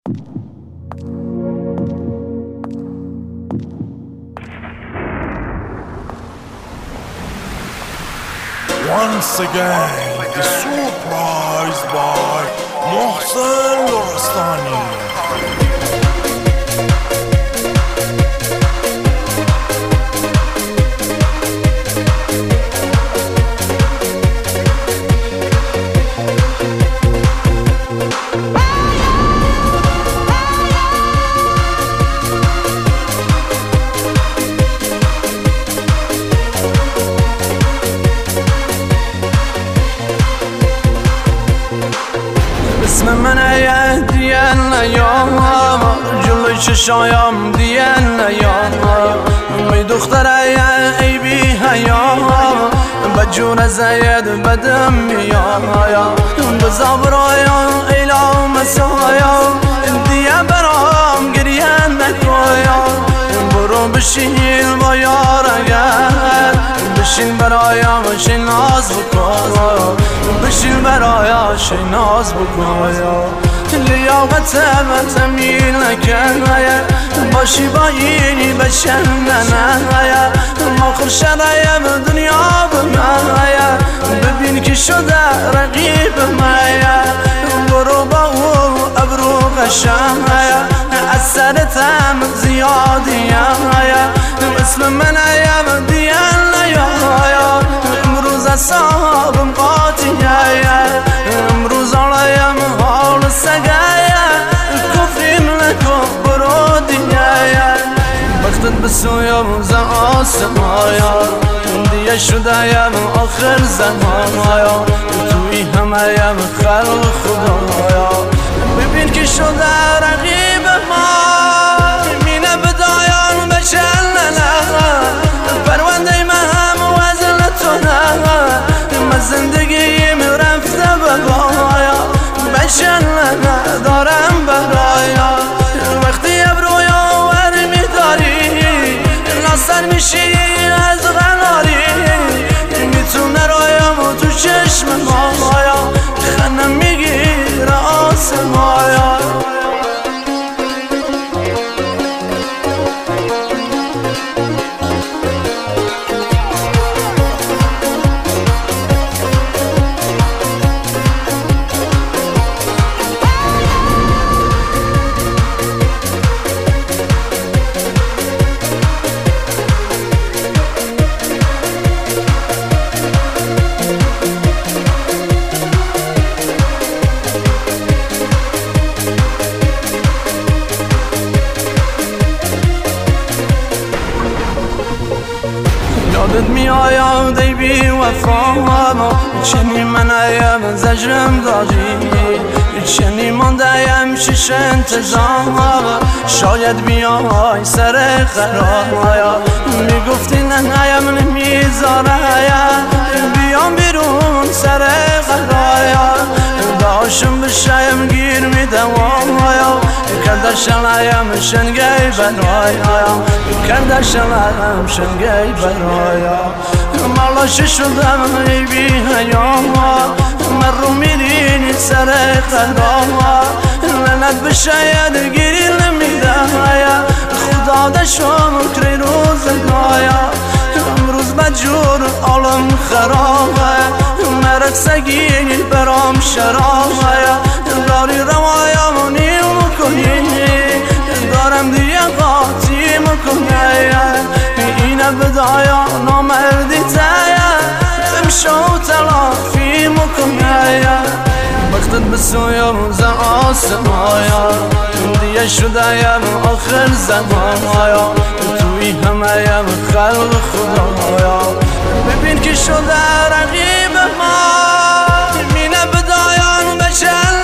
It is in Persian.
Once again, the surprise by Mohsen Lorestani. اسم من دیان نیام جلوی چشایم دیان نیام می دختر ای بی حیام بجور زید بدم میایم بزا برایم ایلا مسایم دیه برام گریه نکایم برو بشین با یار اگر بشین برایم شی ناز بکن بشین برایم شی ناز بکن لیاقت من تمیل نکن باشی با اینی بشنن ما خورشنایم دنیا به من ببین که شده رقیب من برو با او ابرو قشن از سرتم زیادیم اسم من ایم دیان نیایم امروز اصابم قاطیه امروز آلایم حال سگه کفریم نکن برو دیگه وقتت بسویم ز آسمایا دیگه شدهیم آخر زمایا توی همهیم خلق خدایا ببین که شده رقیب ما مینه بدایان بچلنه پرونده من وزن تو نه من زندگیم رفته بگایا بچلنه دارم برایا وقتی ابرویا ور میداری ناصر میشی از غناری میتونه رایم و تو چشم مایا خنم میگیره آسمایا یادت میآید ای بی وفا چنی من ایم زجرم دادی چنی ماندهیم شش انتظار شاید بیای سر قرار میگفتی نه ایم نمیذاره بیام بیرون سر قرار داشم بشایم گیر میدم کردشلایم شنگی برایم کردشلایم شنگی برایم مالش شدم ای بی حیام من رو میرینی سر قلبم لعنت به شاید گیری نمیدم خدا دشم کری روزگایا امروز بجور عالم خرابه مرد سگینی برام شرابه داری روایم نیم کنی دارم دیگه قاطی مکنی اینه بدایا نامردی تایا امشو تلافی مکنی وقتت بسویم ز آسمایا دیگه شدهیم آخر زمایا توی همهیم خلق خدایا ببین که شده رقیب ما مینه بدایان بچل